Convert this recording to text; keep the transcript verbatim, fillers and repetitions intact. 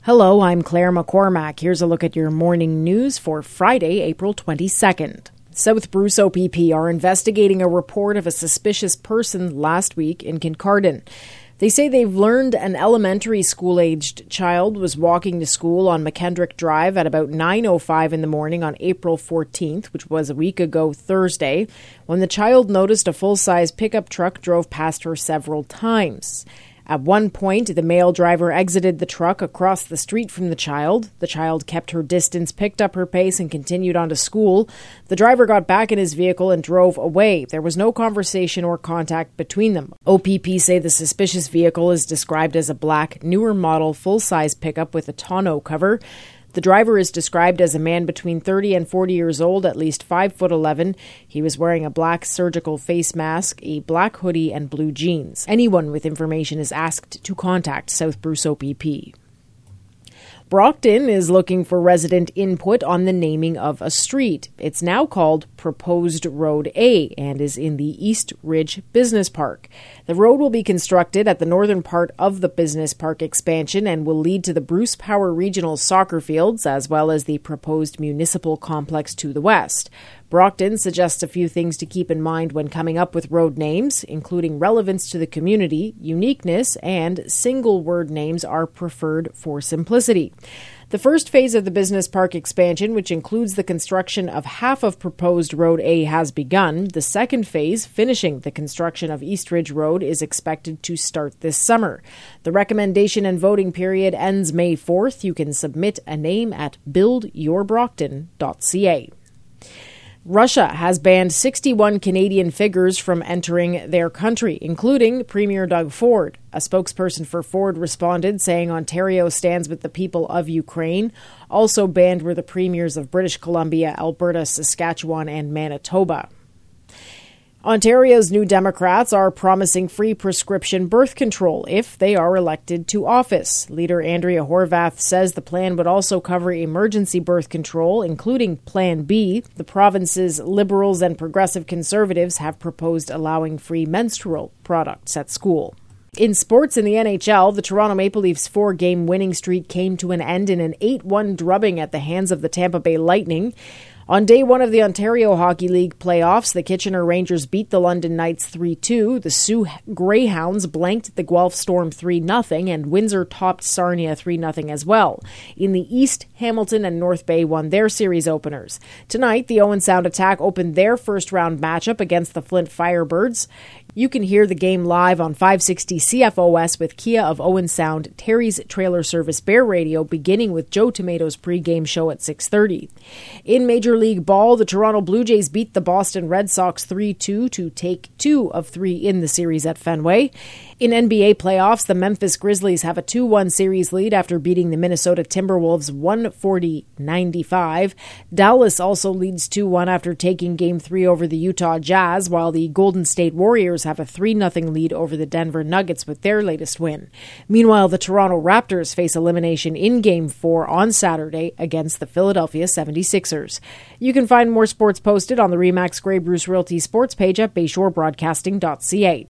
Hello, I'm Claire McCormack. Here's a look at your morning news for Friday, April twenty-second. South Bruce O P P are investigating a report of a suspicious person last week in Kincardine. They say they've learned an elementary school-aged child was walking to school on McKendrick Drive at about nine oh five in the morning on April fourteenth, which was a week ago Thursday, when the child noticed a full-size pickup truck drove past her several times. At one point, the male driver exited the truck across the street from the child. The child kept her distance, picked up her pace, and continued on to school. The driver got back in his vehicle and drove away. There was no conversation or contact between them. O P P say the suspicious vehicle is described as a black, newer model, full-size pickup with a tonneau cover. The driver is described as a man between thirty and forty years old, at least five foot eleven. He was wearing a black surgical face mask, a black hoodie, and blue jeans. Anyone with information is asked to contact South Bruce O P P. Brockton is looking for resident input on the naming of a street. It's now called Proposed Road A and is in the East Ridge Business Park. The road will be constructed at the northern part of the business park expansion and will lead to the Bruce Power Regional soccer fields as well as the proposed municipal complex to the west. Brockton suggests a few things to keep in mind when coming up with road names, including relevance to the community, uniqueness, and single-word names are preferred for simplicity. The first phase of the business park expansion, which includes the construction of half of proposed Road A, has begun. The second phase, finishing the construction of East Ridge Road, is expected to start this summer. The recommendation and voting period ends May fourth. You can submit a name at build your brockton dot c a. Russia has banned sixty-one Canadian figures from entering their country, including Premier Doug Ford. A spokesperson for Ford responded, saying Ontario stands with the people of Ukraine. Also banned were the premiers of British Columbia, Alberta, Saskatchewan, and Manitoba. Ontario's New Democrats are promising free prescription birth control if they are elected to office. Leader Andrea Horwath says the plan would also cover emergency birth control, including Plan B. The province's Liberals and Progressive Conservatives have proposed allowing free menstrual products at school. In sports, in the N H L, the Toronto Maple Leafs' four-game winning streak came to an end in an eight one drubbing at the hands of the Tampa Bay Lightning. On day one of the Ontario Hockey League playoffs, the Kitchener Rangers beat the London Knights three two. The Sioux Greyhounds blanked the Guelph Storm three nothing, and Windsor topped Sarnia three nothing as well. In the East, Hamilton and North Bay won their series openers. Tonight, the Owen Sound Attack opened their first-round matchup against the Flint Firebirds. You can hear the game live on five sixty C F O S with Kia of Owen Sound, Terry's Trailer Service Bear Radio, beginning with Joe Tomato's pregame show at six thirty. In Major League Ball, the Toronto Blue Jays beat the Boston Red Sox three two to take two of three in the series at Fenway. In N B A playoffs, the Memphis Grizzlies have a two one series lead after beating the Minnesota Timberwolves one forty to ninety-five. Dallas also leads two one after taking Game three over the Utah Jazz, while the Golden State Warriors have a three nothing lead over the Denver Nuggets with their latest win. Meanwhile, the Toronto Raptors face elimination in Game four on Saturday against the Philadelphia seventy-sixers. You can find more sports posted on the Remax Grey Bruce Realty sports page at bayshore broadcasting dot c a.